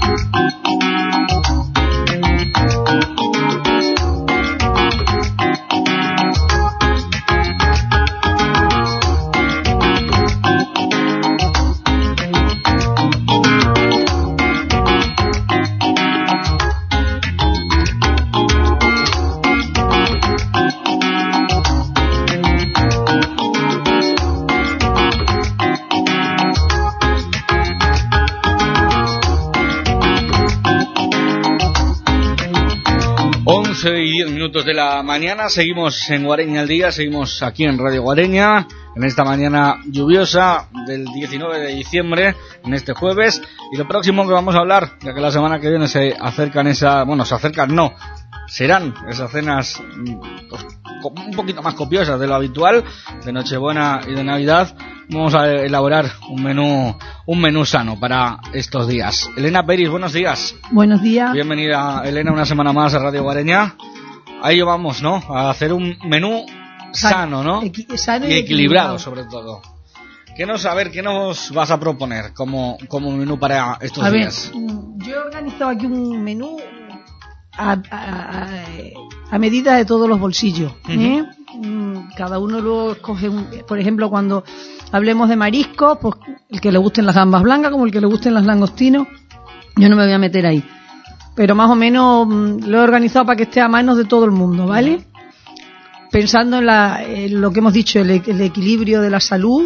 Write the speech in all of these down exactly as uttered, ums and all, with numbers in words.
y diez minutos de la mañana, seguimos en Guareña al día, seguimos aquí en Radio Guareña, en esta mañana lluviosa del diecinueve de diciembre, en este jueves, y lo próximo que vamos a hablar, ya que la semana que viene se acercan esa, bueno, se acercan no, serán esas cenas pues, un poquito más copiosas de lo habitual, de Nochebuena y de Navidad. Vamos a elaborar un menú un menú sano para estos días. Elena Peris, buenos días. Buenos días. Bienvenida, Elena, una semana más a Radio Guareña. Ahí vamos, ¿no? A hacer un menú sano, ¿no? Equi- sano y y equilibrado, equilibrado, sobre todo. ¿Qué nos, a ver, qué nos vas a proponer como, como menú para estos a ver, días? yo he organizado aquí un menú a, a, a, a medida de todos los bolsillos, ¿eh? Uh-huh. Cada uno luego escoge un, por ejemplo, cuando hablemos de mariscos, pues el que le gusten las gambas blancas como el que le gusten los langostinos, yo no me voy a meter ahí, pero más o menos lo he organizado para que esté a manos de todo el mundo, ¿vale? Uh-huh. Pensando en, la, en lo que hemos dicho, el, el equilibrio de la salud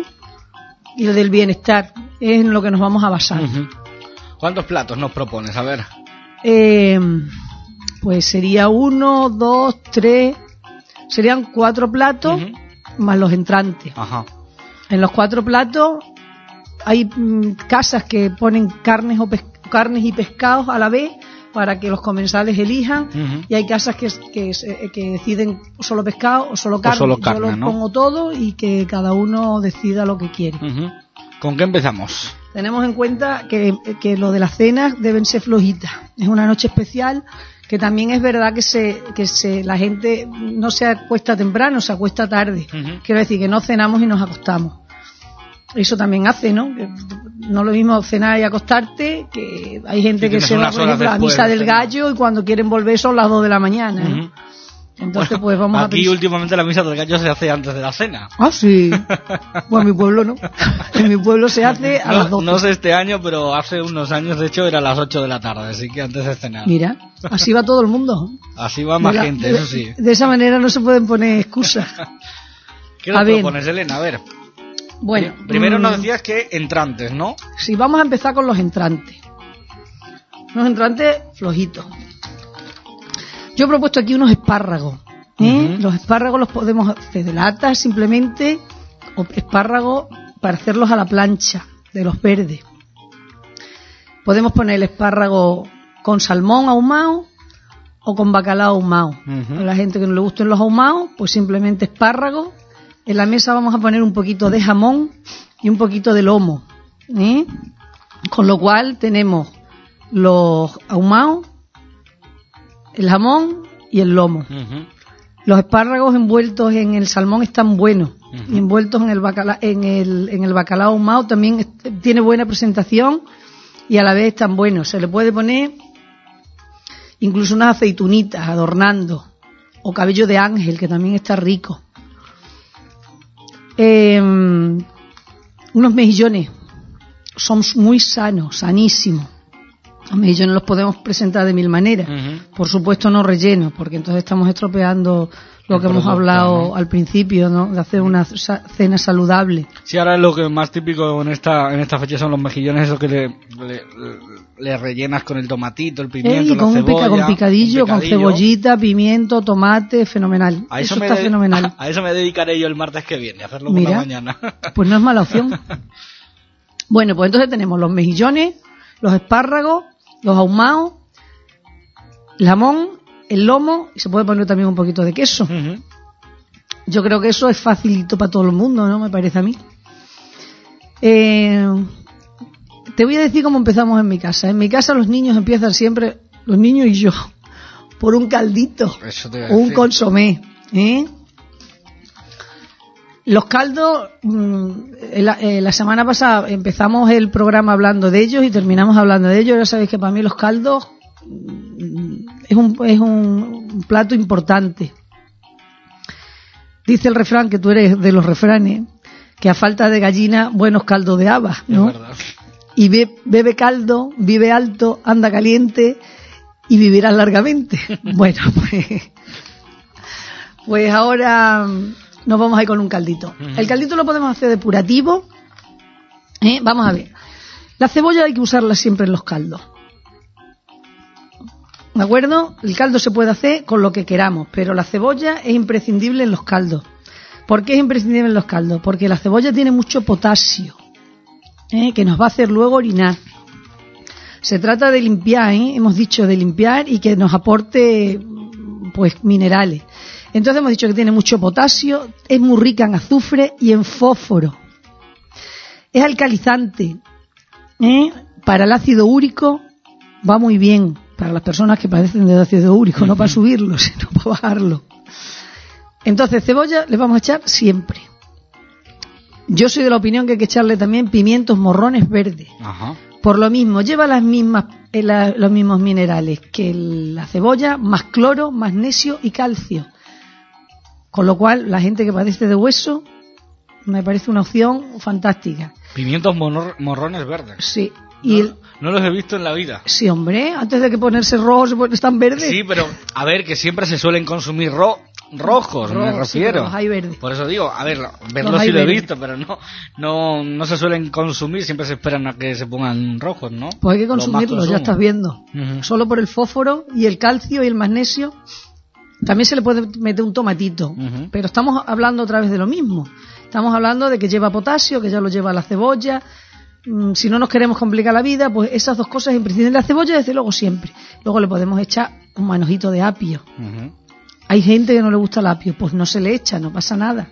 y el del bienestar, es en lo que nos vamos a basar. Uh-huh. ¿Cuántos platos nos propones? A ver. Eh, pues sería uno, dos, tres, serían cuatro platos, uh-huh, más los entrantes. Ajá. En los cuatro platos hay mm, casas que ponen carnes o pes- carnes y pescados a la vez para que los comensales elijan, uh-huh, y hay casas que, que, que deciden solo pescado o solo carne. O solo carne, yo lo ¿no? pongo todo y que cada uno decida lo que quiere. Uh-huh. ¿Con qué empezamos? Tenemos en cuenta que, que lo de las cenas deben ser flojitas. Es una noche especial, que también es verdad que se que se la gente no se acuesta temprano, se acuesta tarde. Uh-huh. Quiero decir que no cenamos y nos acostamos. Eso también hace, ¿no? Que no es lo mismo cenar y acostarte, que hay gente que se va, por ejemplo, a la misa del gallo y cuando quieren volver son las dos de la mañana, ¿no? Uh-huh. Entonces, bueno, pues vamos aquí a Aquí últimamente la misa del gallo se hace antes de la cena. Ah, sí. Pues en mi pueblo no. En mi pueblo se hace a no, las doce. No sé este año, pero hace unos años, de hecho, era a las ocho de la tarde, así que antes de cenar. Mira, así va todo el mundo. Así va más de la, gente, de, eso sí. De esa manera no se pueden poner excusas. ¿Qué nos propones, Elena? A ver. Bueno. Primero mmm, nos decías que entrantes, ¿no? Sí, vamos a empezar con los entrantes. Unos entrantes flojitos. Yo he propuesto aquí unos espárragos. ¿Eh? Uh-huh. Los espárragos los podemos hacer de lata simplemente, o espárragos para hacerlos a la plancha, de los verdes. Podemos poner el espárrago con salmón ahumado o con bacalao ahumado. Uh-huh. A la gente que no le gusten los ahumados, pues simplemente espárragos. En la mesa vamos a poner un poquito de jamón y un poquito de lomo, ¿eh? Con lo cual tenemos los ahumados, el jamón y el lomo. Uh-huh. Los espárragos envueltos en el salmón están buenos, uh-huh, y envueltos en el bacalao, en el, en el bacalao ahumado también est- tiene buena presentación y a la vez están buenos. Se le puede poner incluso unas aceitunitas adornando, o cabello de ángel, que también está rico. Eh, unos mejillones son muy sanos, sanísimos. Los mejillones los podemos presentar de mil maneras. Uh-huh. Por supuesto no rellenos, porque entonces estamos estropeando lo el que producto, hemos hablado, ¿no?, al principio, ¿no?, de hacer una cena saludable. Sí, ahora lo que más típico en esta en esta fecha son los mejillones, eso que le, le, le rellenas con el tomatito, el pimiento, eh, la con cebolla, pica, con picadillo, con cebollita, pimiento, tomate, fenomenal. A eso, eso me está de, fenomenal. A, a eso me dedicaré yo el martes que viene, a hacerlo por Mira, la mañana. Pues no es mala opción. Bueno, pues entonces tenemos los mejillones, los espárragos, los ahumados, el jamón, el lomo, y se puede poner también un poquito de queso. Uh-huh. Yo creo que eso es facilito para todo el mundo, ¿no? Me parece a mí. Eh, te voy a decir cómo empezamos en mi casa. En mi casa los niños empiezan siempre, los niños y yo, por un caldito, eso te o un consomé, ¿eh? Los caldos, la, la semana pasada empezamos el programa hablando de ellos y terminamos hablando de ellos. Ya sabéis que para mí los caldos es un, es un plato importante. Dice el refrán, que tú eres de los refranes, que a falta de gallina, buenos caldos de habas, ¿no? Es verdad. Y be, bebe caldo, vive alto, anda caliente y vivirás largamente. Bueno, pues, pues ahora nos vamos a ir con un caldito. Uh-huh. El caldito lo podemos hacer depurativo. ¿Eh? Vamos a ver. La cebolla hay que usarla siempre en los caldos. ¿De acuerdo? El caldo se puede hacer con lo que queramos, pero la cebolla es imprescindible en los caldos. ¿Por qué es imprescindible en los caldos? Porque la cebolla tiene mucho potasio, ¿eh? que nos va a hacer luego orinar. Se trata de limpiar, ¿eh? hemos dicho de limpiar y que nos aporte pues minerales. Entonces hemos dicho que tiene mucho potasio, es muy rica en azufre y en fósforo. Es alcalizante, ¿eh? Para el ácido úrico va muy bien, para las personas que padecen de ácido úrico, no para subirlo, sino para bajarlo. Entonces cebolla le vamos a echar siempre. Yo soy de la opinión que hay que echarle también pimientos morrones verdes. Ajá. Por lo mismo, lleva las mismas, eh, la, los mismos minerales que la cebolla, más cloro, magnesio y calcio. Con lo cual, la gente que padece de hueso, me parece una opción fantástica. Pimientos monor, morrones verdes. Sí. No, y el, no los he visto en la vida. Sí, hombre, antes de que ponerse rojos, están verdes. Sí, pero a ver, que siempre se suelen consumir ro, rojos, rojos, me refiero. Sí, los hay verdes. Por eso digo, a ver, verlos sí lo he visto, pero no, no, no se suelen consumir, siempre se esperan a que se pongan rojos, ¿no? Pues hay que consumirlos, ya estás viendo. Uh-huh. Solo por el fósforo y el calcio y el magnesio. También se le puede meter un tomatito, uh-huh. pero estamos hablando otra vez de lo mismo. Estamos hablando de que lleva potasio, que ya lo lleva la cebolla. Si no nos queremos complicar la vida, pues esas dos cosas imprescindibles. La cebolla, desde luego, siempre. Luego le podemos echar un manojito de apio. Uh-huh. Hay gente que no le gusta el apio, pues no se le echa, no pasa nada.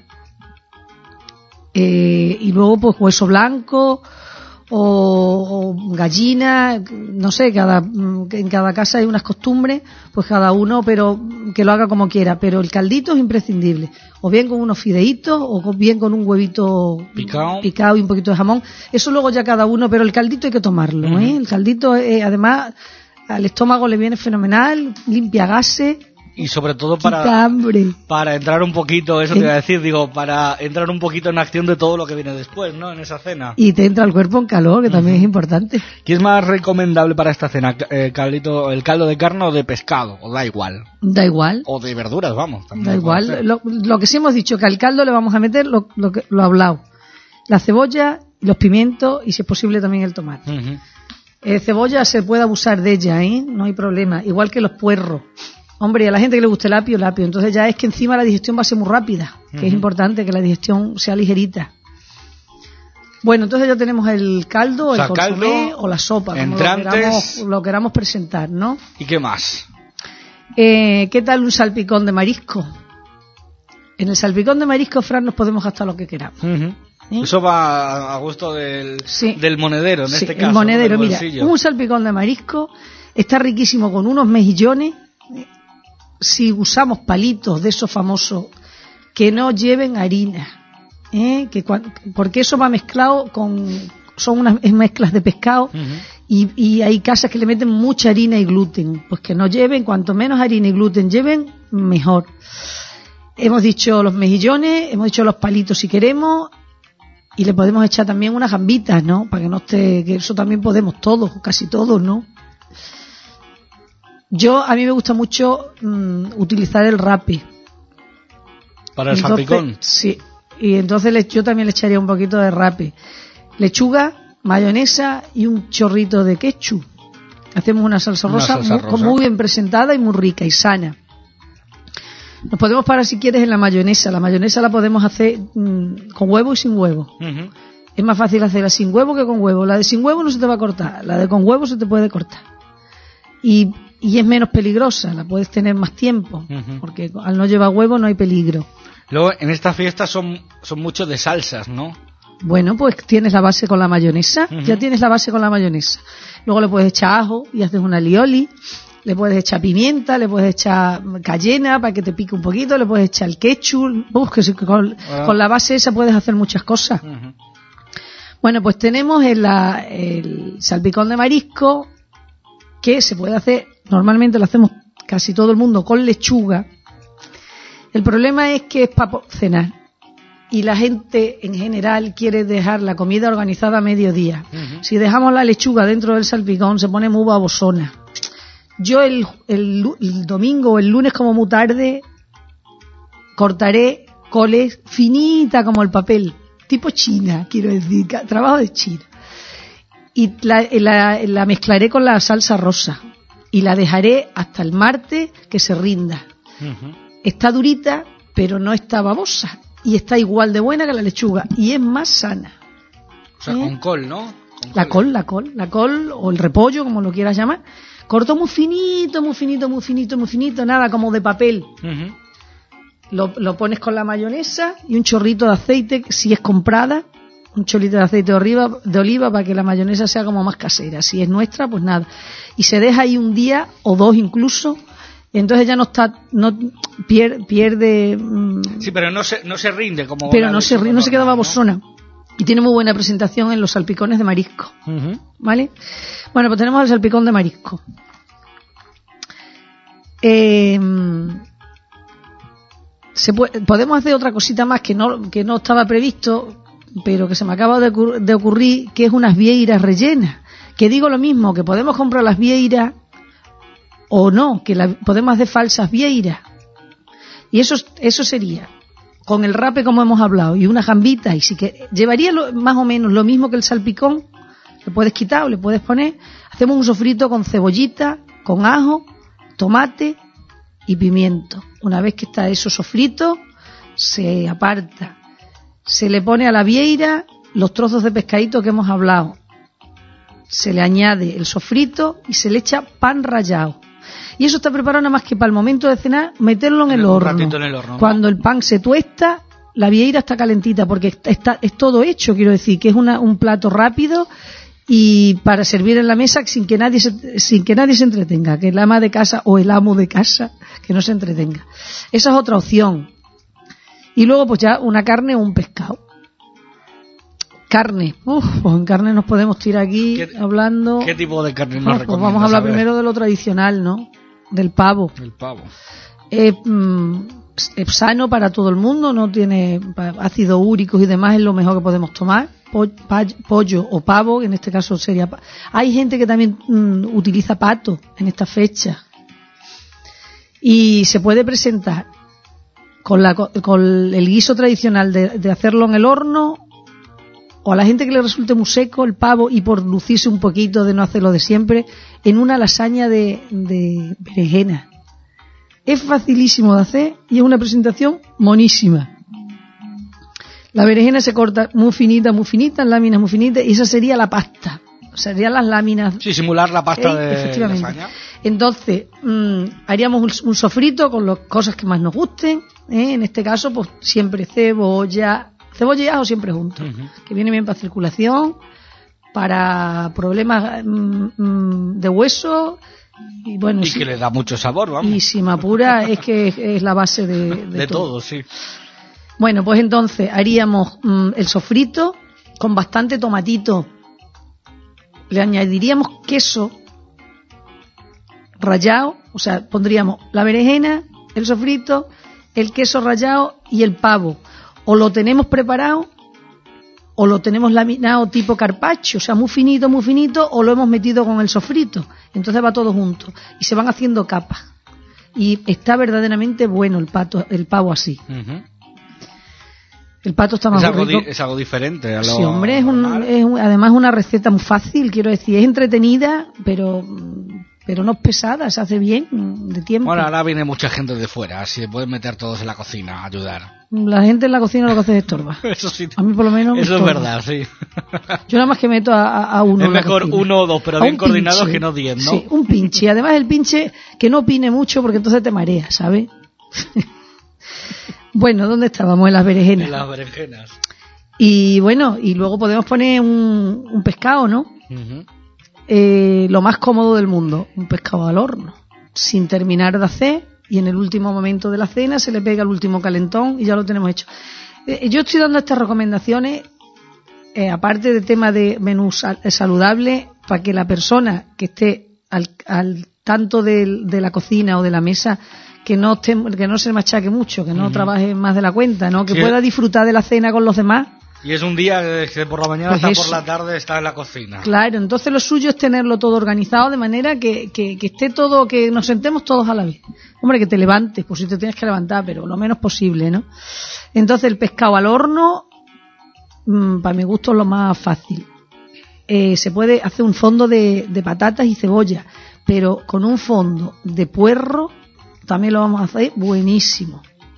Eh, y luego, pues hueso blanco o, o gallina, no sé, cada en cada casa hay unas costumbres, pues cada uno, pero que lo haga como quiera. Pero el caldito es imprescindible. O bien con unos fideitos, o bien con un huevito picado, picado y un poquito de jamón. Eso luego ya cada uno, pero el caldito hay que tomarlo, uh-huh. ¿eh? El caldito, eh, además, al estómago le viene fenomenal, limpia gases. Y sobre todo para, para entrar un poquito, eso te iba a decir, digo, para entrar un poquito en acción de todo lo que viene después, ¿no? En esa cena. Y te entra el cuerpo en calor, que también uh-huh. es importante. ¿Qué es más recomendable para esta cena? Eh, caldito, ¿el caldo de carne o de pescado? ¿O da igual? Da igual. O de verduras, vamos. Da igual. Lo, lo que sí hemos dicho, que al caldo le vamos a meter lo, lo, que, lo hablado. La cebolla, los pimientos y, si es posible, también el tomate. Uh-huh. Eh, cebolla se puede abusar de ella, ¿eh? No hay problema. Igual que los puerros. Hombre, y a la gente que le gusta el apio, el apio. Entonces ya es que encima la digestión va a ser muy rápida, que uh-huh. es importante que la digestión sea ligerita. Bueno, entonces ya tenemos el caldo, o sea, el consomé caldo, o la sopa, como lo queramos, lo queramos presentar, ¿no? ¿Y qué más? Eh, ¿Qué tal un salpicón de marisco? En el salpicón de marisco, Fran, nos podemos gastar lo que queramos. Uh-huh. ¿Sí? Eso va a gusto del, sí. del monedero, en sí, este caso. El monedero, mira, un salpicón de marisco está riquísimo con unos mejillones. Si usamos palitos de esos famosos que no lleven harina, ¿eh? que porque eso va mezclado con, son unas mezclas de pescado, uh-huh. y, y hay casas que le meten mucha harina y gluten, pues que no lleven, cuanto menos harina y gluten lleven, mejor. Hemos dicho los mejillones, hemos dicho los palitos si queremos, y le podemos echar también unas gambitas, ¿no? Para que no esté, que eso también podemos todos, casi todos, ¿no? Yo, a mí me gusta mucho mmm, utilizar el rape. ¿Para el entonces, salpicón? Sí, y entonces le, yo también le echaría un poquito de rape. Lechuga, mayonesa y un chorrito de ketchup. Hacemos una salsa una rosa, salsa muy, rosa muy bien presentada y muy rica y sana. Nos podemos parar, si quieres, en la mayonesa. La mayonesa la podemos hacer mmm, con huevo y sin huevo. Uh-huh. Es más fácil hacerla sin huevo que con huevo. La de sin huevo no se te va a cortar, la de con huevo se te puede cortar. Y Y es menos peligrosa, la puedes tener más tiempo, uh-huh. porque al no llevar huevo no hay peligro. Luego, en esta fiesta son, son muchos de salsas, ¿no? Bueno, pues tienes la base con la mayonesa, uh-huh. ya tienes la base con la mayonesa. Luego le puedes echar ajo y haces una alioli, le puedes echar pimienta, le puedes echar cayena para que te pique un poquito, le puedes echar el ketchup, uf, que con, ah. con la base esa puedes hacer muchas cosas. Uh-huh. Bueno, pues tenemos el, la, el salpicón de marisco, que se puede hacer, normalmente lo hacemos casi todo el mundo con lechuga. El problema es que es para cenar y la gente en general quiere dejar la comida organizada a mediodía. Uh-huh. Si dejamos la lechuga dentro del salpicón se pone muy babosona. Yo el, el, el domingo o el lunes como muy tarde cortaré coles finita como el papel, tipo China, quiero decir, trabajo de China. Y la, la, la mezclaré con la salsa rosa y la dejaré hasta el martes que se rinda. Uh-huh. Está durita, pero no está babosa y está igual de buena que la lechuga y es más sana. O sea, ¿eh? Con col, ¿no? Con la col, col, la col, la col o el repollo, como lo quieras llamar. Corto muy finito, muy finito, muy finito, muy finito, nada como de papel. Uh-huh. Lo, lo pones con la mayonesa y un chorrito de aceite, si es comprada, un chorrito de aceite de oliva, de oliva para que la mayonesa sea como más casera. Si es nuestra, pues nada. Y se deja ahí un día o dos incluso. Entonces ya no está, no pierde, pierde mmm, sí, pero no se, no se rinde como. Pero no se rinde, no se queda babosona. ¿No? Y tiene muy buena presentación en los salpicones de marisco. Uh-huh. ¿Vale? Bueno, pues tenemos el salpicón de marisco. Eh, se puede, podemos hacer otra cosita más que no, que no estaba previsto, pero que se me acaba de, ocurrir, de ocurrir, que es unas vieiras rellenas. Que digo lo mismo, que podemos comprar las vieiras o no, que la, podemos hacer falsas vieiras. Y eso, eso sería con el rape como hemos hablado y unas gambitas, y si que llevaría lo, más o menos lo mismo que el salpicón. Le puedes quitar o le puedes poner. Hacemos un sofrito con cebollita, con ajo, tomate y pimiento. Una vez que está eso sofrito, se aparta. Se le pone a la vieira los trozos de pescadito que hemos hablado. Se le añade el sofrito y se le echa pan rallado. Y eso está preparado nada más que para el momento de cenar, meterlo en el horno. Un ratito en el horno. Cuando el pan se tuesta, la vieira está calentita, porque está, está, es todo hecho, quiero decir, que es una, un plato rápido y para servir en la mesa sin que nadie se, sin que nadie se entretenga, que el ama de casa o el amo de casa que no se entretenga. Esa es otra opción. Y luego pues ya una carne o un pescado. Carne, uff, pues en carne nos podemos tirar aquí ¿Qué, hablando. ¿Qué tipo de carne nos no, recomiendas? Pues vamos a hablar a primero de lo tradicional, ¿no? Del pavo. El pavo. Eh, mm, es sano para todo el mundo, no tiene ácidos úricos y demás, es lo mejor que podemos tomar. Po, pa, pollo o pavo, en este caso sería. Hay gente que también mm, utiliza pato en esta fecha. Y se puede presentar con, la, con el guiso tradicional de, de hacerlo en el horno, o a la gente que le resulte muy seco el pavo y por lucirse un poquito de no hacerlo de siempre, en una lasaña de, de berenjena. Es facilísimo de hacer y es una presentación monísima. La berenjena se corta muy finita, muy finita, en láminas muy finitas, y esa sería la pasta. Serían las láminas. Sí, simular la pasta ¿eh? de Efectivamente. lasaña. Entonces, mmm, haríamos un, un sofrito con las cosas que más nos gusten. ¿eh? En este caso, pues siempre cebolla, cebolla y ajo siempre juntos, uh-huh. que viene bien para circulación, para problemas mmm, de hueso. Y, bueno, y sí, que le da mucho sabor, vamos. Y si me apura es que es, es la base de, de, de todo. todo, sí. Bueno, pues entonces haríamos mmm, el sofrito con bastante tomatito. Le añadiríamos queso rallado, o sea, pondríamos la berenjena, el sofrito, el queso rallado y el pavo. O lo tenemos preparado o lo tenemos laminado tipo carpaccio, o sea, muy finito, muy finito, o lo hemos metido con el sofrito. Entonces va todo junto y se van haciendo capas. Y está verdaderamente bueno el pato, el pavo así. Uh-huh. El pato está más es algo rico. Di, es algo diferente a lo Sí, hombre, es, un, es un, además una receta muy fácil, quiero decir, es entretenida, pero pero no es pesada, se hace bien de tiempo. Bueno, ahora viene mucha gente de fuera, así se pueden meter todos en la cocina a ayudar. La gente en la cocina lo que hace es estorba. Eso sí. A mí por lo menos. Eso es verdad, sí. Yo nada más que meto a, a uno. Es mejor uno o dos, pero bien coordinados que no diez, ¿no? Sí, un pinche. Además el pinche que no opine mucho porque entonces te mareas, ¿sabes? Bueno, ¿dónde estábamos? En las berenjenas. En las berenjenas. Y bueno, y luego podemos poner un, un pescado, ¿no? Uh-huh. Eh, lo más cómodo del mundo, un pescado al horno. sin terminar de hacer, y en el último momento de la cena se le pega el último calentón y ya lo tenemos hecho. Eh, yo estoy dando estas recomendaciones, eh, aparte del tema de menú sal- saludable, para que la persona que esté al, al tanto de, de la cocina o de la mesa, que no esté, que no se machaque mucho, que no uh-huh. trabaje más de la cuenta, ¿no? Que sí, pueda disfrutar de la cena con los demás. Y es un día que por la mañana pues hasta eso. por la tarde está en la cocina. Claro, entonces lo suyo es tenerlo todo organizado de manera que, que, que esté todo, que nos sentemos todos a la vez. Hombre, que te levantes, por si te tienes que levantar, pero lo menos posible, ¿no? Entonces el pescado al horno, mmm, para mi gusto es lo más fácil. Eh, se puede hacer un fondo de, de patatas y cebolla, pero con un fondo de puerro también lo vamos a hacer buenísimo.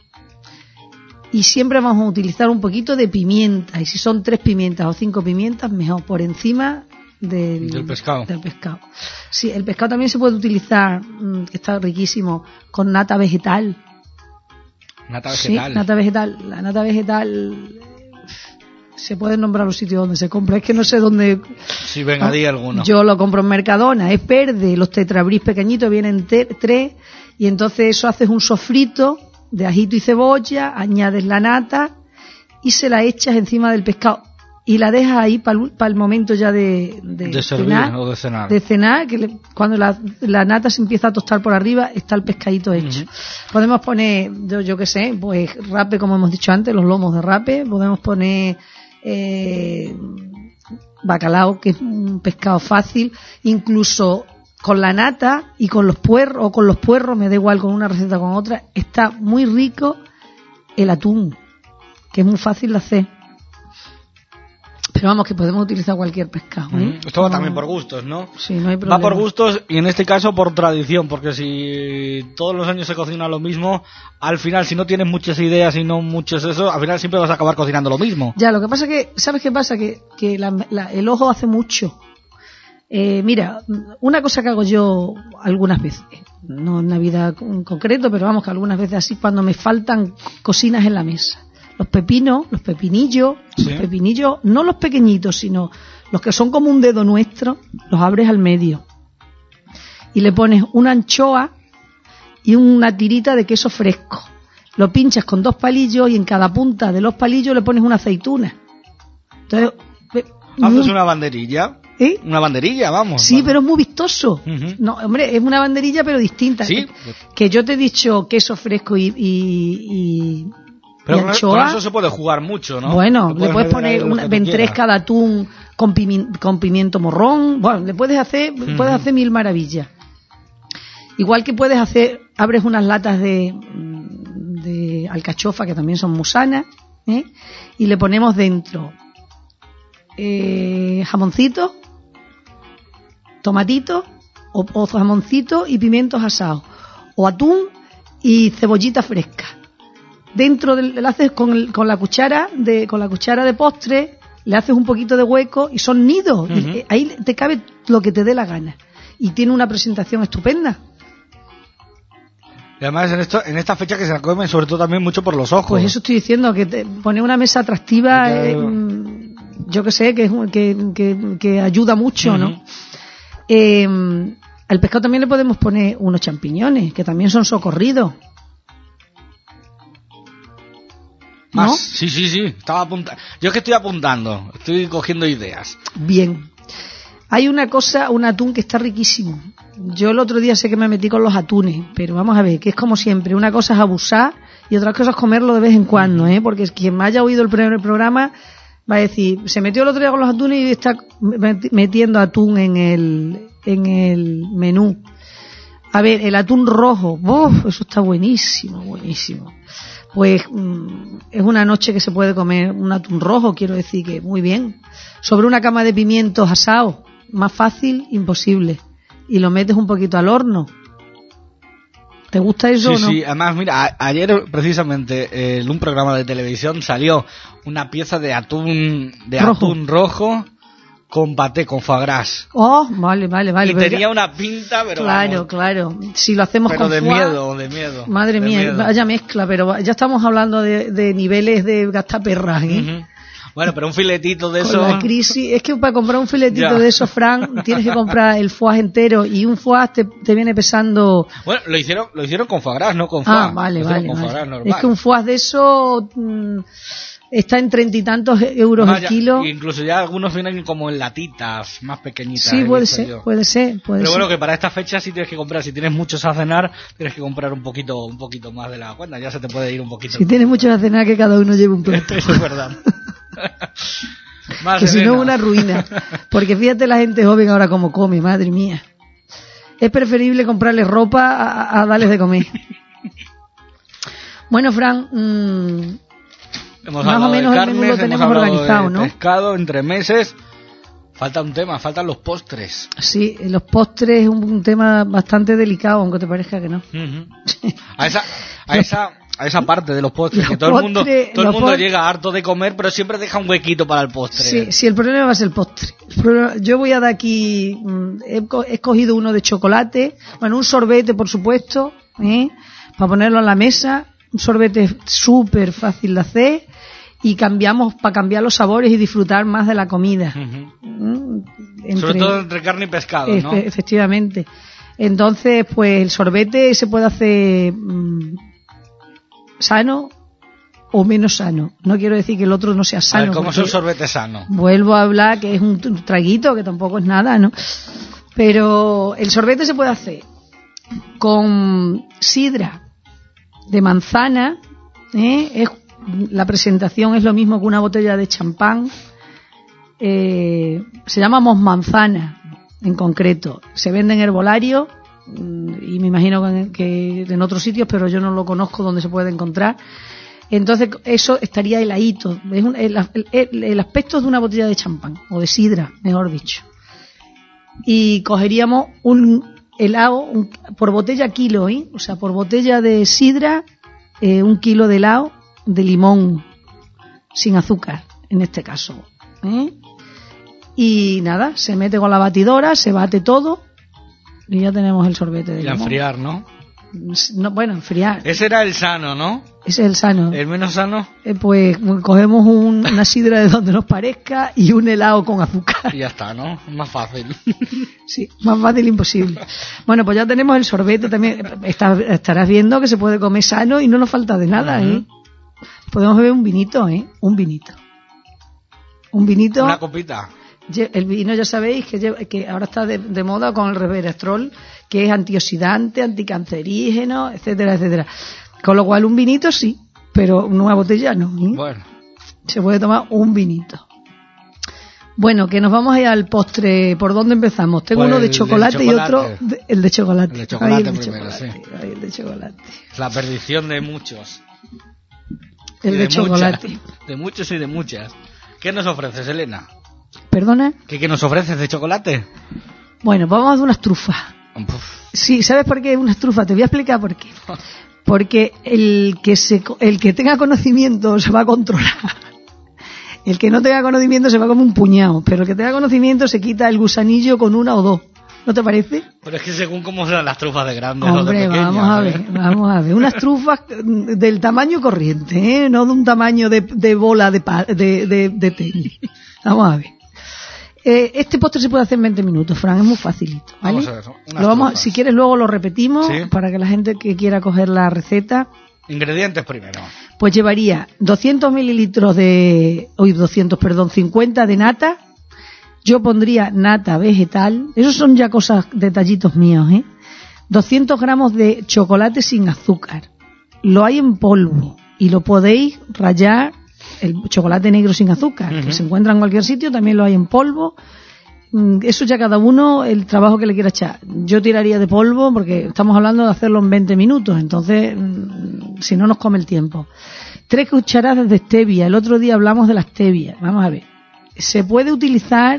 Y siempre vamos a utilizar un poquito de pimienta, y si son tres pimientas o cinco pimientas, mejor, por encima del, del pescado. Del pescado. Sí, el pescado también se puede utilizar, que está riquísimo, con nata vegetal. Nata vegetal. Sí, nata vegetal. La nata vegetal se puede nombrar los sitios donde se compra, es que no sé dónde. Sí, venga, ¿no? Di alguno. Yo lo compro en Mercadona, es verde, los tetrabris pequeñitos vienen te- tres, y entonces eso haces un sofrito de ajito y cebolla, añades la nata y se la echas encima del pescado y la dejas ahí para pa el momento ya de, de, de servir cenar, o de cenar. De cenar, que le, cuando la, la nata se empieza a tostar por arriba, está el pescadito hecho. Uh-huh. Podemos poner, yo, yo qué sé, pues rape, como hemos dicho antes, los lomos de rape, podemos poner eh, bacalao, que es un pescado fácil, incluso con la nata y con los puerros, o con los puerros, me da igual con una receta o con otra, está muy rico el atún, que es muy fácil de hacer. Pero vamos, que podemos utilizar cualquier pescado, ¿eh? Esto va no, también por gustos, ¿no? Sí, no hay problema. Va por gustos y en este caso por tradición, porque si todos los años se cocina lo mismo, al final si no tienes muchas ideas y no muchos eso, al final siempre vas a acabar cocinando lo mismo. Ya, lo que pasa que, ¿sabes qué pasa? Que, que la, la, el ojo hace mucho. Eh, mira, una cosa que hago yo algunas veces, no en Navidad en concreto, pero vamos que algunas veces así, cuando me faltan cocinas en la mesa. Los pepinos, los pepinillos, ¿sí? Los pepinillos, no los pequeñitos, sino los que son como un dedo nuestro, los abres al medio. Y le pones una anchoa y una tirita de queso fresco. Lo pinchas con dos palillos y en cada punta de los palillos le pones una aceituna. Entonces, ¿haces una banderilla? ¿Eh? Una banderilla, vamos. Sí, vamos. Pero es muy vistoso. Uh-huh. No, hombre, es una banderilla pero distinta. ¿Sí? Que yo te he dicho queso fresco y, y, y, pero y con, anchoa. Con eso se puede jugar mucho, ¿no? Bueno, le puedes, puedes poner una ventresca de atún con, pimi, con pimiento morrón. Bueno, le puedes hacer, uh-huh. puedes hacer mil maravillas. Igual que puedes hacer, abres unas latas de, de alcachofa que también son musanas, ¿eh? Y le ponemos dentro eh, jamoncito, tomatito o, o jamoncito y pimientos asados, o atún y cebollita fresca. Dentro del, le haces con, el, con la cuchara de con la cuchara de postre, le haces un poquito de hueco y son nidos. Uh-huh. Y ahí te cabe lo que te dé la gana y tiene una presentación estupenda. Y además en esto en esta fecha que se la comen sobre todo también mucho por los ojos. Pues eso estoy diciendo, que te pone una mesa atractiva, Porque... eh, yo que sé, que, que, que, que ayuda mucho, uh-huh. ¿no? Eh, al pescado también le podemos poner unos champiñones, que también son socorridos. Más, ¿no? Sí, sí, sí, estaba apuntando. Yo es que estoy apuntando, estoy cogiendo ideas. Bien. Hay una cosa, un atún que está riquísimo. Yo el otro día sé que me metí con los atunes, pero vamos a ver, que es como siempre, una cosa es abusar y otra cosa es comerlo de vez en cuando, ¿eh? Porque quien me haya oído el primer programa va a decir, se metió el otro día con los atunes y está metiendo atún en el, en el menú. A ver, el atún rojo, ¡uf! Eso está buenísimo, buenísimo. Pues mmm, es una noche que se puede comer un atún rojo, quiero decir que muy bien. Sobre una cama de pimientos asados, más fácil, imposible. Y lo metes un poquito al horno. ¿Te gusta eso sí, o no? Sí, además, mira, a- ayer precisamente eh, en un programa de televisión salió una pieza de atún de rojo. atún rojo con paté, con foie gras. Oh, vale, vale, vale. Y pero tenía ya... una pinta, pero Claro, vamos, claro. Si lo hacemos pero con de foie, miedo, de miedo. Madre de mía, miedo. vaya mezcla, pero ya estamos hablando de, de niveles de gastaperras, ¿eh? Uh-huh. Bueno, pero un filetito de eso... Con la crisis, es que para comprar un filetito ya. de eso, Fran, tienes que comprar el foie entero y un foie te, te viene pesando... Bueno, lo hicieron lo hicieron con foie gras, no con foie. Ah, vale, lo vale. con vale. foie gras normal. Es que un foie de eso mmm, está en treinta y tantos euros Ah, el ya, kilo. Incluso ya algunos vienen como en latitas, más pequeñitas. Sí, puede ser, yo. puede ser, puede Pero ser. bueno, que para esta fecha sí tienes que comprar, si tienes muchos a cenar, tienes que comprar un poquito un poquito más de la cuenta, ya se te puede ir un poquito. Si tienes muchos a cenar, que cada uno lleve un plato. Eso es verdad. Más que si no es una ruina. Porque fíjate la gente joven ahora como come, madre mía. Es preferible comprarle ropa a, a darles de comer. Bueno, Fran, mmm, hemos más o menos carnes, el menú lo tenemos organizado, ¿no? Pescado, entre meses. Falta un tema, faltan los postres. Sí, los postres es un, un tema bastante delicado, aunque te parezca que no. Uh-huh. A esa, a esa, a esa parte de los postres, los que todo postres, el mundo, todo el mundo postres, llega harto de comer, pero siempre deja un huequito para el postre. Sí, sí, el problema va a ser el postre. El problema, yo voy a dar aquí, he, he escogido uno de chocolate, bueno, un sorbete, por supuesto, ¿eh? Para ponerlo en la mesa, un sorbete súper fácil de hacer. Y cambiamos para cambiar los sabores y disfrutar más de la comida. Uh-huh. Entre, Sobre todo entre carne y pescado, ¿no? Efe, efectivamente. Entonces, pues el sorbete se puede hacer mmm, sano o menos sano. No quiero decir que el otro no sea sano. A ver, ¿cómo es un sorbete sano? Vuelvo a hablar que es un traguito, que tampoco es nada, ¿no? Pero el sorbete se puede hacer con sidra de manzana, ¿eh? Es la presentación es lo mismo que una botella de champán. Eh, se llama Mosmanzana en concreto. Se vende en herbolario y me imagino que en otros sitios, pero yo no lo conozco donde se puede encontrar. Entonces eso estaría heladito. Es un, el, el, el aspecto de una botella de champán o de sidra, mejor dicho. Y cogeríamos un helado un, por botella kilo, ¿eh? O sea, por botella de sidra eh, un kilo de helado de limón sin azúcar en este caso, ¿eh? Y nada, se mete con la batidora, se bate todo y ya tenemos el sorbete de y limón. Y a enfriar, ¿no? No, bueno, enfriar. Ese era el sano, ¿no? Ese es el sano. ¿El menos sano? Eh, pues cogemos un, una sidra de donde nos parezca y un helado con azúcar. Y ya está, ¿no? Más fácil. Sí, más fácil imposible. Bueno, pues ya tenemos el sorbete también. Está, estarás viendo que se puede comer sano y no nos falta de nada, uh-huh. ¿eh? Podemos beber un vinito, ¿eh? Un vinito. Un vinito. Una copita. El vino ya sabéis que, lleva, que ahora está de, de moda con el resveratrol, que es antioxidante, anticancerígeno, etcétera, etcétera. Con lo cual un vinito sí, pero una botella no. ¿eh? Bueno. Se puede tomar un vinito. Bueno, que nos vamos a ir al postre. ¿Por dónde empezamos? Tengo pues uno de chocolate, de chocolate y otro de, el de chocolate. El de chocolate, ahí el de primero, chocolate, sí. Ahí el de chocolate. La perdición de muchos. El de, de chocolate. Muchas, de muchos y de muchas. ¿Qué nos ofreces, Elena? ¿Perdona? ¿Qué, qué nos ofreces de chocolate? Bueno, vamos a hacer unas trufas. Uf. Sí, ¿sabes por qué unas trufas? Te voy a explicar por qué. Porque el que, se, el que tenga conocimiento se va a controlar. El que no tenga conocimiento se va como un puñado, pero el que tenga conocimiento se quita el gusanillo con una o dos. ¿No te parece? Pero es que según cómo sean las trufas de grandes Hombre, o de pequeñas. vamos a ver, ¿eh? vamos a ver. Unas trufas del tamaño corriente, ¿eh? No de un tamaño de, de bola de, de, de, de tenis. Vamos a ver. Eh, este postre se puede hacer en veinte minutos, Fran, es muy facilito, ¿vale? Vamos a ver, unas lo vamos, trufas. si quieres luego lo repetimos, ¿sí? Para que la gente que quiera coger la receta. Ingredientes primero. Pues llevaría doscientos mililitros de, hoy doscientos, perdón, cincuenta de nata. Yo pondría nata vegetal. Esos son ya cosas, detallitos míos, ¿eh? doscientos gramos de chocolate sin azúcar. Lo hay en polvo y lo podéis rallar, el chocolate negro sin azúcar, uh-huh. que se encuentra en cualquier sitio, también lo hay en polvo. Eso ya cada uno, el trabajo que le quiera echar. Yo tiraría de polvo porque estamos hablando de hacerlo en veinte minutos, entonces si no nos come el tiempo. Tres cucharadas de stevia. El otro día hablamos de la stevia. Vamos a ver. Se puede utilizar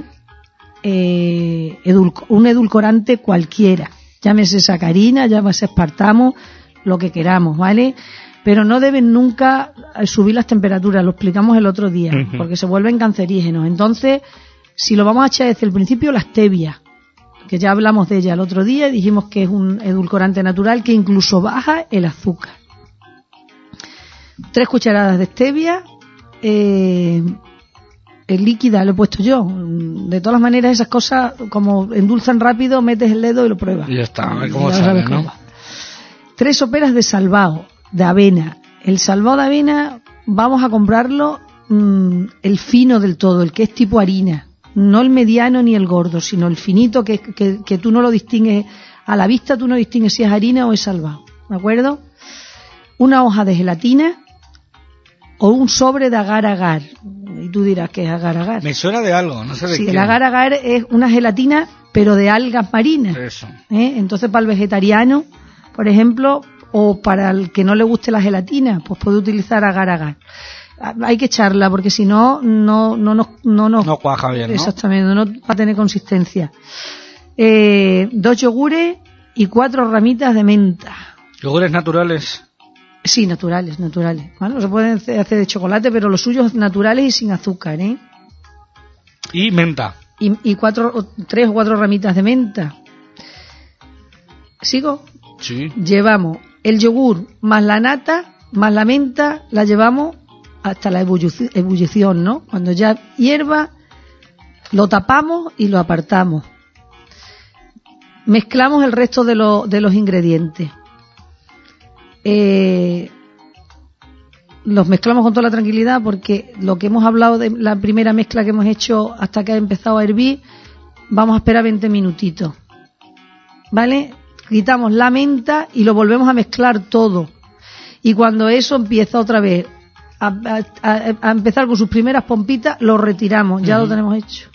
eh, edulco, un edulcorante cualquiera. Llámese sacarina, llámese espartamo, lo que queramos, ¿vale? Pero no deben nunca subir las temperaturas, lo explicamos el otro día, uh-huh. porque se vuelven cancerígenos. Entonces, si lo vamos a echar desde el principio, la stevia, que ya hablamos de ella el otro día, dijimos que es un edulcorante natural que incluso baja el azúcar. Tres cucharadas de stevia, eh, Es líquida, lo he puesto yo. De todas maneras, esas cosas, como endulzan rápido, metes el dedo y lo pruebas. Y ya está, a ver cómo sale, ¿no? Cómo. Tres soperas de salvado, de avena. El salvado de avena, vamos a comprarlo mmm, el fino del todo, el que es tipo harina. No el mediano ni el gordo, sino el finito que, que, que tú no lo distingues, a la vista tú no distingues si es harina o es salvado. ¿De acuerdo? Una hoja de gelatina o un sobre de agar-agar. Y tú dirás que es agar-agar. Me suena de algo, no sé de sí, qué. El agar-agar es una gelatina, pero de algas marinas. Eso. ¿Eh? Entonces, para el vegetariano, por ejemplo, o para el que no le guste la gelatina, pues puede utilizar agar-agar. Hay que echarla, porque si no, no, no nos... No, no, no cuaja bien, ¿no? Exactamente, no va a tener consistencia. Eh, dos yogures y cuatro ramitas de menta. ¿Yogures naturales? Sí, naturales, naturales. Bueno, se pueden hacer de chocolate, pero los suyos naturales y sin azúcar, ¿eh? Y menta. Y, y cuatro, o tres o cuatro ramitas de menta. ¿Sigo? Sí. Llevamos el yogur más la nata, más la menta, la llevamos hasta la ebullición, ebullición, ¿no? Cuando ya hierva, lo tapamos y lo apartamos. Mezclamos el resto de, lo, de los ingredientes. Eh, los mezclamos con toda la tranquilidad porque lo que hemos hablado de la primera mezcla que hemos hecho hasta que ha empezado a hervir, vamos a esperar veinte minutitos, ¿vale? Quitamos la menta y lo volvemos a mezclar todo, y cuando eso empieza otra vez a, a, a empezar con sus primeras pompitas, lo retiramos, ya uh-huh. Lo tenemos hecho,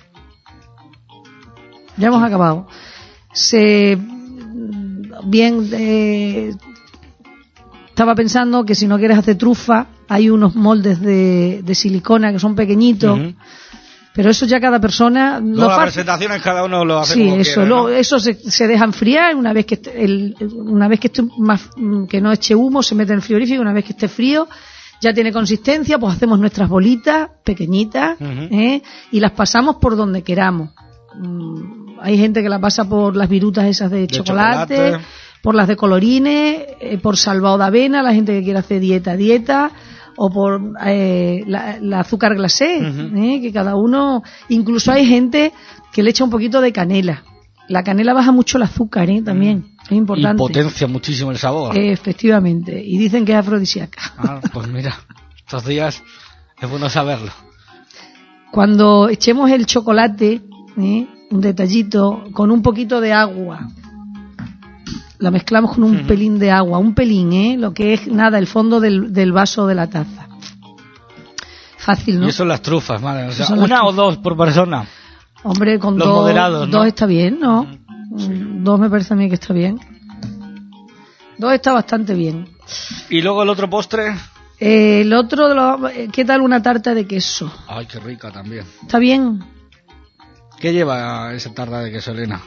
ya hemos acabado. Se bien eh, estaba pensando que si no quieres hacer trufa, hay unos moldes de, de silicona que son pequeñitos, uh-huh. Pero eso ya cada persona... No, las presentaciones cada uno lo hace sí, como eso, quiera, lo, ¿no? eso se, se deja enfriar, una vez que esté, el, una vez que esté más, que no eche humo, se mete en el frigorífico, una vez que esté frío, ya tiene consistencia, pues hacemos nuestras bolitas pequeñitas, uh-huh. ¿eh? Y las pasamos por donde queramos. Mm, hay gente que la pasa por las virutas esas de, de chocolate, chocolate, por las de colorines, eh, por salvado de avena, la gente que quiere hacer dieta, dieta, o por eh, la, la azúcar glacé, uh-huh. ¿eh? Que cada uno, incluso hay gente que le echa un poquito de canela. La canela baja mucho el azúcar, ¿eh? También, uh-huh. Es importante. Y potencia muchísimo el sabor. Eh, efectivamente, y dicen que es afrodisíaca. Ah, pues mira, estos días es bueno saberlo. Cuando echemos el chocolate, ¿eh? Un detallito, con un poquito de agua, la mezclamos con un uh-huh. pelín de agua, un pelín, ¿eh? Lo que es nada, el fondo del, del vaso de la taza. Fácil, ¿no? Y eso son las trufas, madre. O sea, una o dos por persona. Hombre, con Los dos, moderados, ¿no? Dos está bien, ¿no? Sí. Dos me parece a mí que está bien. Dos está bastante bien. ¿Y luego el otro postre? Eh, el otro, lo, ¿qué tal una tarta de queso? Ay, qué rica también. ¿Está bien? ¿Qué lleva esa tarta de queso, Elena?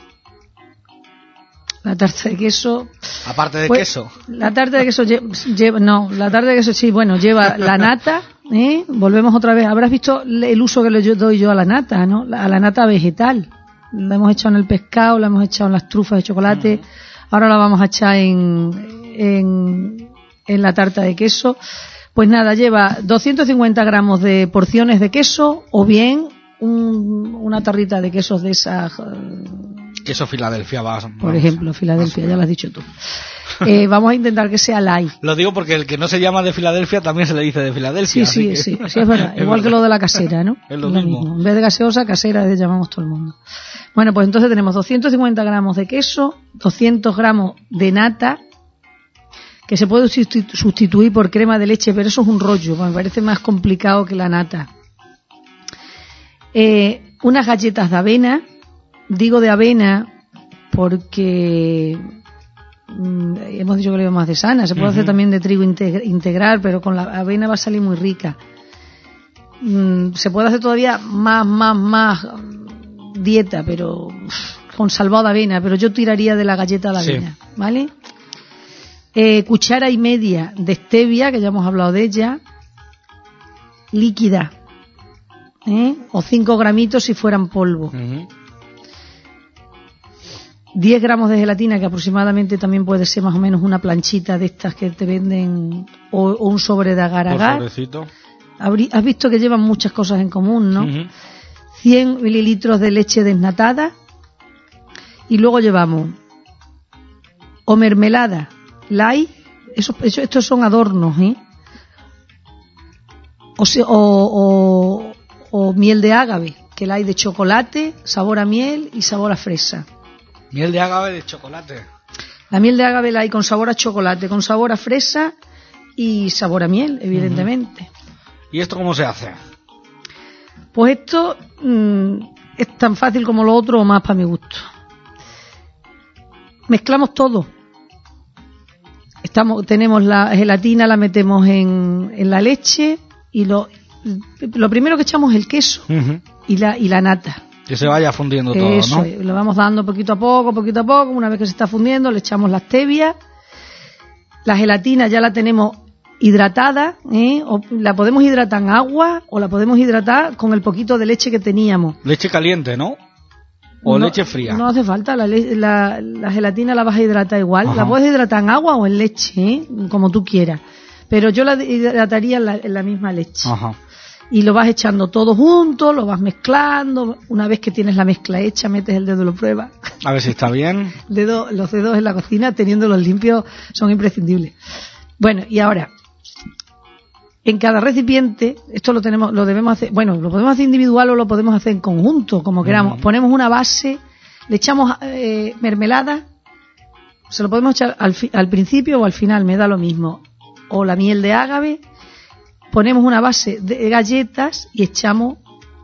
La tarta de queso... Aparte de pues, queso. La tarta de queso lleva... No, la tarta de queso sí, bueno, lleva la nata, ¿eh? Volvemos otra vez. Habrás visto el uso que le doy yo a la nata, ¿no? A la nata vegetal. La hemos echado en el pescado, la hemos echado en las trufas de chocolate. Uh-huh. Ahora la vamos a echar en, en, en la tarta de queso. Pues nada, lleva doscientos cincuenta gramos de porciones de queso o bien un, una tarrita de quesos de esas... Queso Filadelfia, vas. Por ejemplo, Filadelfia, ya lo has dicho tú. Eh, vamos a intentar que sea light. Lo digo porque el que no se llama de Filadelfia también se le dice de Filadelfia. Sí, sí, que... sí, sí, es verdad. es Igual verdad. que lo de la casera, ¿no? Es lo, lo mismo. mismo. En vez de gaseosa, casera, le llamamos todo el mundo. Bueno, pues entonces tenemos doscientos cincuenta gramos de queso, doscientos gramos de nata, que se puede sustituir por crema de leche, pero eso es un rollo, me parece más complicado que la nata. Eh, unas galletas de avena, digo de avena porque mmm, hemos dicho que le más de sana, se puede uh-huh. hacer también de trigo integral, pero con la avena va a salir muy rica. Mm, se puede hacer todavía más, más, más dieta, pero con salvado de avena, pero yo tiraría de la galleta de avena, sí. ¿Vale? Eh, cuchara y media de stevia, que ya hemos hablado de ella, líquida, ¿eh? O cinco gramitos si fueran polvo. Uh-huh. diez gramos de gelatina, que aproximadamente también puede ser más o menos una planchita de estas que te venden, o, o un sobre de agar-agar. Has visto que llevan muchas cosas en común, ¿no? Uh-huh. cien mililitros de leche desnatada y luego llevamos o mermelada light, eso, eso, estos son adornos, ¿eh? O, se, o, o, o miel de ágave, que la hay de chocolate, sabor a miel y sabor a fresa. Miel de ágave de chocolate. La miel de ágave la hay con sabor a chocolate, con sabor a fresa y sabor a miel, evidentemente. Uh-huh. ¿Y esto cómo se hace? Pues esto mmm, es tan fácil como lo otro o más para mi gusto. Mezclamos todo. Estamos, tenemos la gelatina, la metemos en, en la leche y lo, lo primero que echamos es el queso uh-huh. y la y la nata. Que se vaya fundiendo todo, Eso, ¿no? Eso, lo vamos dando poquito a poco, poquito a poco. Una vez que se está fundiendo, le echamos la stevia. La gelatina ya la tenemos hidratada, ¿eh? O la podemos hidratar en agua o la podemos hidratar con el poquito de leche que teníamos. Leche caliente, ¿no? ¿O no, leche fría? No hace falta, la, la, la gelatina la vas a hidratar igual. Ajá. La puedes hidratar en agua o en leche, ¿eh? Como tú quieras. Pero yo la hidrataría en la, en la misma leche. Ajá. Y lo vas echando todo junto, lo vas mezclando. Una vez que tienes la mezcla hecha, metes el dedo y lo pruebas. A ver si está bien. Dedo, los dedos en la cocina, teniéndolos limpios, son imprescindibles. Bueno, y ahora, en cada recipiente, esto lo tenemos, lo debemos hacer, bueno, lo podemos hacer individual o lo podemos hacer en conjunto, como queramos. Uh-huh. Ponemos una base, le echamos eh, mermelada, se lo podemos echar al, fi, al principio o al final, me da lo mismo. O la miel de ágave, ponemos una base de galletas y echamos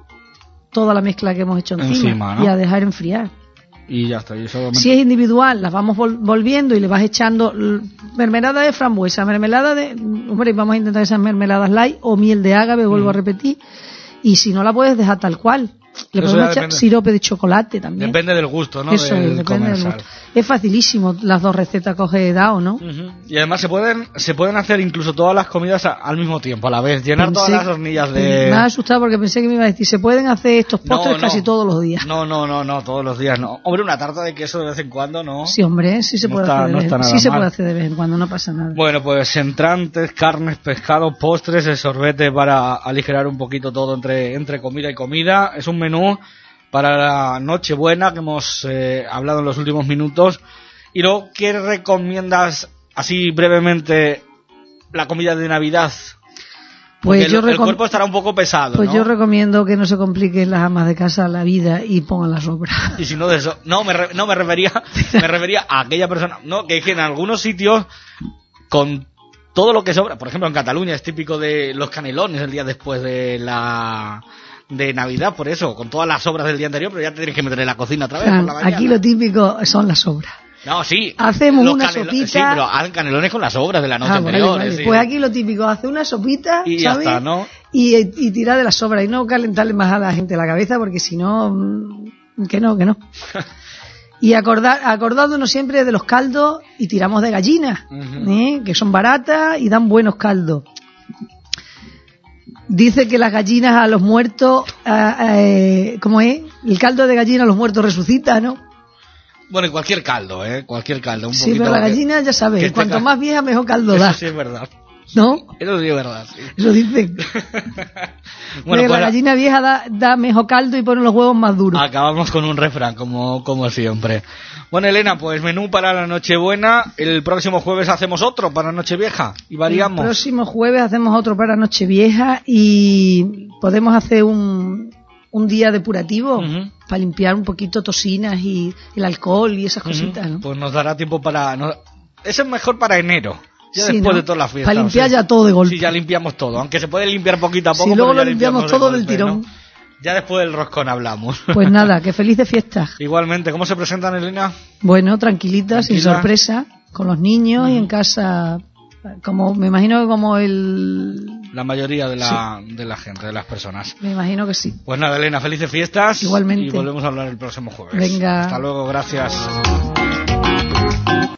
toda la mezcla que hemos hecho encima, encima, ¿no? Y a dejar enfriar. Y ya está. Y solamente... Si es individual, las vamos vol- volviendo y le vas echando mermelada de frambuesa, mermelada de... Hombre, vamos a intentar esas mermeladas light o miel de ágave, vuelvo mm. a repetir. Y si no la puedes dejar tal cual. Le Eso podemos echar depende. Sirope de chocolate también. Depende del gusto, ¿no? Eso del es, depende del gusto. Es facilísimo las dos recetas que os he dado, ¿no? Uh-huh. Y además se pueden se pueden hacer incluso todas las comidas a, al mismo tiempo, a la vez. Llenar pensé, todas las hornillas de... Me ha asustado porque pensé que me iba a decir, se pueden hacer estos postres no, no. casi todos los días. No, no, no, no, todos los días no. Hombre, una tarta de queso de vez en cuando, ¿no? Sí, hombre, sí se no puede está, hacer de no vez, está nada sí se mal. puede hacer de vez en cuando, no pasa nada. Bueno, pues entrantes, carnes, pescado, postres, el sorbete para aligerar un poquito todo entre, entre comida y comida. Es un menú para la Nochebuena que hemos eh, hablado en los últimos minutos. Y luego, ¿qué recomiendas así brevemente la comida de Navidad? Porque pues yo el, recom- el cuerpo estará un poco pesado, Pues ¿no? yo recomiendo que no se compliquen las amas de casa la vida y pongan la sobra. Y si no de eso, no me re- no me refería, me refería a aquella persona, no, que, que en algunos sitios con todo lo que sobra, por ejemplo en Cataluña es típico de los canelones el día después de la de Navidad, por eso, con todas las sobras del día anterior, pero ya te tienes que meter en la cocina otra vez Claro, por la mañana. Aquí lo típico son las sobras. No, sí. Hacemos una canelo- sopita. Sí, pero hacen canelones con las sobras de la noche Ah, anterior. vale, vale. Sí. Pues aquí lo típico, hace una sopita, Y ya ¿sabes? está, ¿no? Y, y tirar de las sobras y no calentarle más a la gente la cabeza porque si no, mm, que no, que no. Y acordar, acordándonos siempre de los caldos y tiramos de gallinas, uh-huh. ¿eh? Que son baratas y dan buenos caldos. Dice que las gallinas a los muertos, eh, eh, ¿cómo es? El caldo de gallina a los muertos resucita, ¿no? Bueno, y cualquier caldo, ¿eh? Cualquier caldo. Un sí, pero la gallina, ya sabes, cuanto cal... más vieja, mejor caldo da. Eso sí es verdad. ¿No? Eso sí es verdad, sí. Eso dicen. Bueno, pues la gallina vieja da, da mejor caldo y pone los huevos más duros. Acabamos con un refrán, como, como siempre. Bueno, Elena, pues menú para la Nochebuena. El próximo jueves hacemos otro para Nochevieja y variamos. El próximo jueves hacemos otro para Nochevieja y podemos hacer un, un día depurativo uh-huh. para limpiar un poquito tocinas y el alcohol y esas cositas, uh-huh. ¿no? Pues nos dará tiempo para... No, eso es mejor para enero. Ya sí, después ¿no? de todas las fiestas. Para limpiar sí. ya todo de golpe. Sí, ya limpiamos todo. Aunque se puede limpiar poquito a poco. Sí, luego pero lo limpiamos, limpiamos todo de golpe, del tirón. ¿no? Ya después del roscón hablamos. Pues nada, que feliz de fiestas. Igualmente, ¿cómo se presentan, Elena? Bueno, tranquilita, sin sorpresa, con los niños mm. y en casa, como me imagino que como el... La mayoría de la, sí. de la gente, de las personas. Me imagino que sí. Pues nada, Elena, felices fiestas. Igualmente. Y volvemos a hablar el próximo jueves. Venga. Hasta luego, gracias.